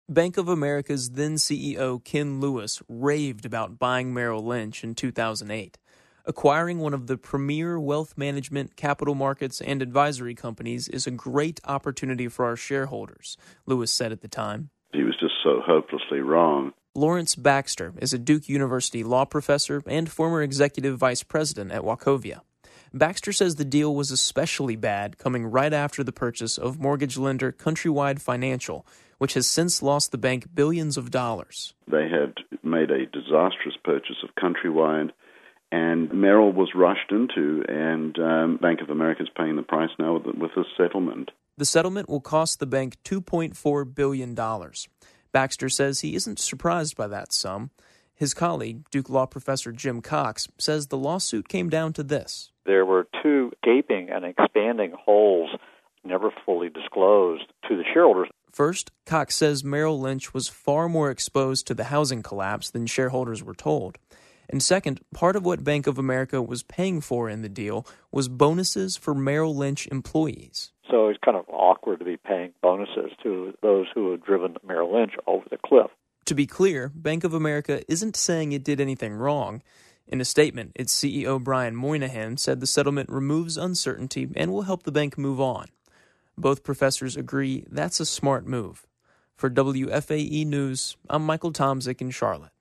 Bank of America's then CEO Ken Lewis raved about buying Merrill Lynch in 2008. Acquiring one of the premier wealth management, capital markets, and advisory companies is a great opportunity for our shareholders, Lewis said at the time. He was just so hopelessly wrong. Lawrence Baxter is a Duke University law professor and former executive vice president at Wachovia. Baxter says the deal was especially bad coming right after the purchase of mortgage lender Countrywide Financial, which has since lost the bank billions of dollars. They had made a disastrous purchase of Countrywide, and Merrill was rushed into, and Bank of America is paying the price now with this settlement. The settlement will cost the bank $2.4 billion. Baxter says he isn't surprised by that sum. His colleague, Duke law professor Jim Cox, says the lawsuit came down to this. There were two gaping and expanding holes never fully disclosed to the shareholders. First, Cox says Merrill Lynch was far more exposed to the housing collapse than shareholders were told. And second, part of what Bank of America was paying for in the deal was bonuses for Merrill Lynch employees. So it's kind of awkward to be paying bonuses to those who have driven Merrill Lynch over the cliff. To be clear, Bank of America isn't saying it did anything wrong. In a statement, its CEO Brian Moynihan said the settlement removes uncertainty and will help the bank move on. Both professors agree that's a smart move. For WFAE News, I'm Michael Tomzik in Charlotte.